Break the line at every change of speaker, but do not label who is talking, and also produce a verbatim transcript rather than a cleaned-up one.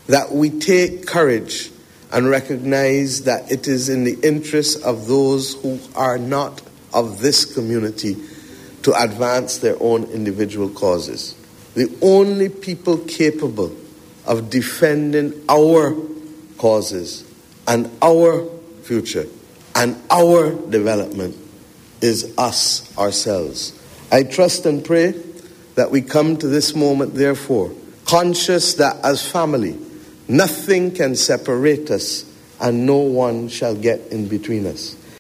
that we take courage and recognize that it is in the interest of those who are not of this community to advance their own individual causes. The only people capable of defending our causes and our future and our development is us ourselves. I trust and pray that we come to this moment, therefore, conscious that as family, nothing can separate us and no one shall get in between us.